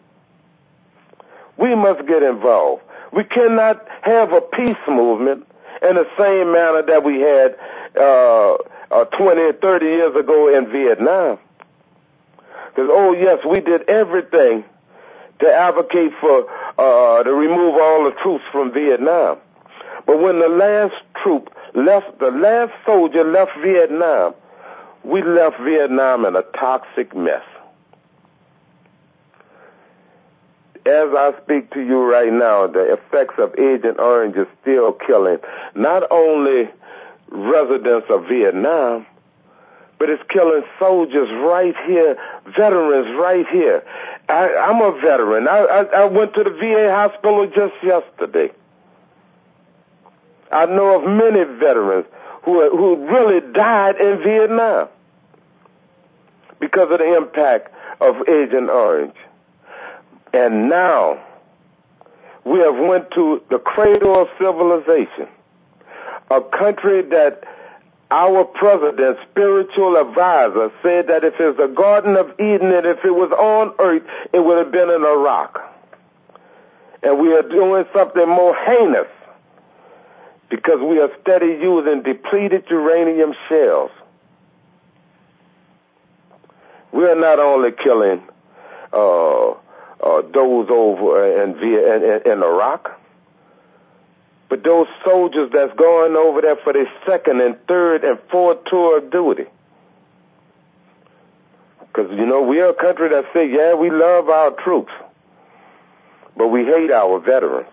We must get involved. We cannot have a peace movement in the same manner that we had uh, uh, twenty, thirty years ago in Vietnam. Because, oh, yes, we did everything to advocate for, uh, to remove all the troops from Vietnam. But when the last troop left, the last soldier left Vietnam, we left Vietnam in a toxic mess. As I speak to you right now, the effects of Agent Orange is still killing not only residents of Vietnam, but it's killing soldiers right here, veterans right here. I, I'm a veteran. I, I, I went to the V A hospital just yesterday. I know of many veterans who who really died in Vietnam because of the impact of Agent Orange. And now we have went to the cradle of civilization, a country that our president, spiritual advisor, said that if it was the Garden of Eden and if it was on earth, it would have been in Iraq. And we are doing something more heinous because we are steady using depleted uranium shells. we're not only killing uh, uh, those over in, in, in Iraq, but those soldiers that's going over there for their second and third and fourth tour of duty. Because, you know, we are a country that says, yeah, we love our troops, but we hate our veterans.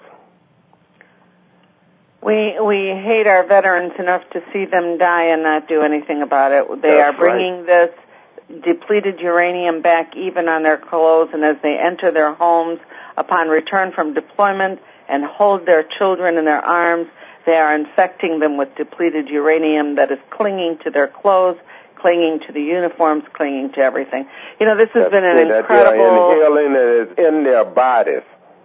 We we hate our veterans enough to see them die and not do anything about it. They
That's
are bringing
right.
this depleted uranium back even on their clothes, and as they enter their homes upon return from deployment and hold their children in their arms, they are infecting them with depleted uranium that is clinging to their clothes, clinging to the uniforms, clinging to everything. You know, this has
That's
been an
it,
incredible...
That they're inhaling and it's in their bodies.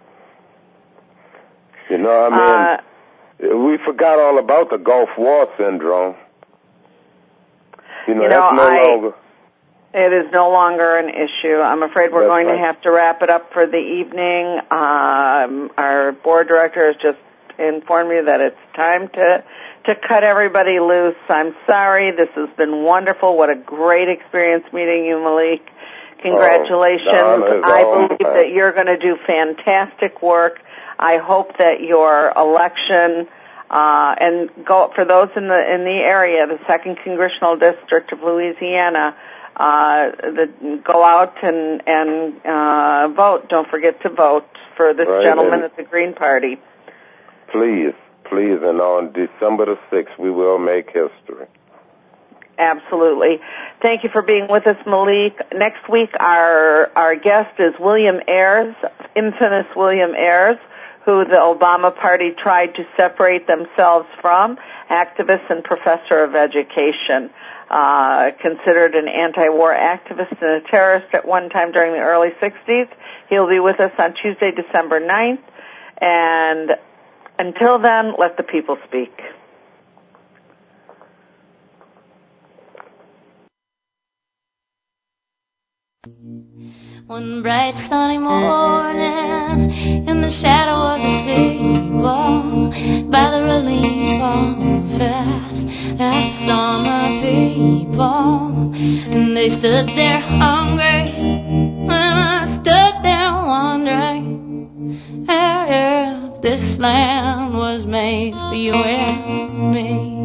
You know what I mean? Uh, we forgot all about the Gulf War syndrome. You know,
you know
that's no
I,
longer...
It is no longer an issue. I'm afraid we're
That's
going
right.
to have to wrap it up for the evening. Um, our board director has just informed me that it's time to to cut everybody loose. I'm sorry. This has been wonderful. What a great experience meeting you, Malik. Congratulations.
Oh,
I believe that you're going to do fantastic work. I hope that your election uh, and go for those in the in the area, the second congressional district of Louisiana. Uh, the, go out and, and uh, vote. Don't forget to vote for this
Right,
gentleman
and
at the Green Party.
Please, please, and on December the sixth, we will make history.
Absolutely. Thank you for being with us, Malik. Next week, our our guest is William Ayers, infamous William Ayers, who the Obama party tried to separate themselves from, activist and professor of education. Uh, considered an anti-war activist and a terrorist at one time during the early sixties. He'll be with us on Tuesday, December ninth. And until then, let the people speak.
One bright sunny morning, in the shadow of the steeple, by the rolling pond fast, I saw my people, and they stood there hungry, and I stood there wondering if this land was made for you and me.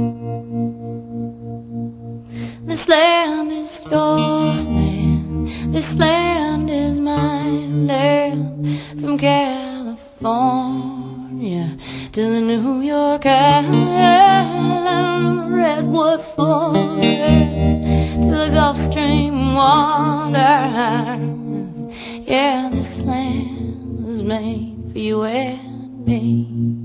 This land is your land, this land is my land, from California to the New York Island, the redwood forest to the Gulf Stream water. Yeah, this land was made for you and me.